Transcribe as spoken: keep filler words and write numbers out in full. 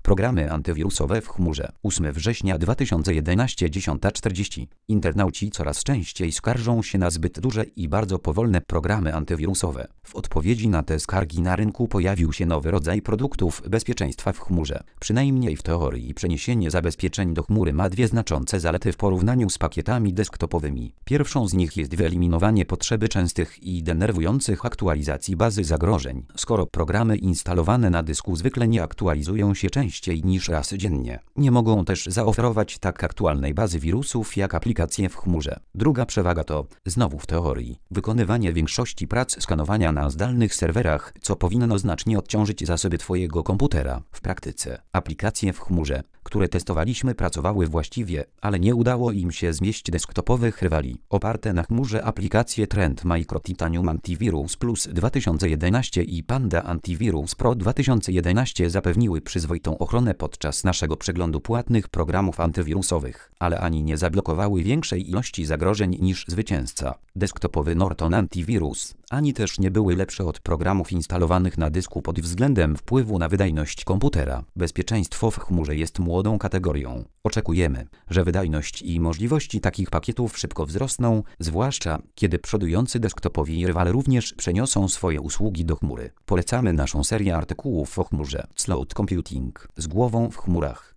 Programy antywirusowe w chmurze. ósmego września dwa tysiące jedenastego, dziesiąta czterdzieści. Internauci coraz częściej skarżą się na zbyt duże i bardzo powolne programy antywirusowe. W odpowiedzi na te skargi na rynku pojawił się nowy rodzaj produktów bezpieczeństwa w chmurze. Przynajmniej w teorii przeniesienie zabezpieczeń do chmury ma dwie znaczące zalety w porównaniu z pakietami desktopowymi. Pierwszą z nich jest wyeliminowanie potrzeby częstych i denerwujących aktualizacji bazy zagrożeń, skoro programy instalowane na dysku zwykle nie aktualizują się częściej niż raz dziennie. Nie mogą też zaoferować tak aktualnej bazy wirusów jak aplikacje w chmurze. Druga przewaga to, znowu w teorii, wykonywanie większości prac skanowania na zdalnych serwerach, co powinno znacznie odciążyć zasoby Twojego komputera. W praktyce aplikacje w chmurze, które testowaliśmy, pracowały właściwie, ale nie udało im się zmieść desktopowych rywali. Oparte na chmurze aplikacje Trend Micro Titanium Antivirus Plus dwa tysiące jedenaście i Panda Antivirus Pro dwa tysiące jedenaście zapewniły przyzwoitą ochronę podczas naszego przeglądu płatnych programów antywirusowych, ale ani nie zablokowały większej ilości zagrożeń niż zwycięzca, desktopowy Norton Antivirus, ani też nie były lepsze od programów instalowanych na dysku pod względem wpływu na wydajność komputera. Bezpieczeństwo w chmurze jest młodą kategorią. Oczekujemy, że wydajność i możliwości takich pakietów szybko wzrosną, zwłaszcza kiedy przodujący desktopowi rywale również przeniosą swoje usługi do chmury. Polecamy naszą serię artykułów o chmurze Cloud Computing z głową w chmurach.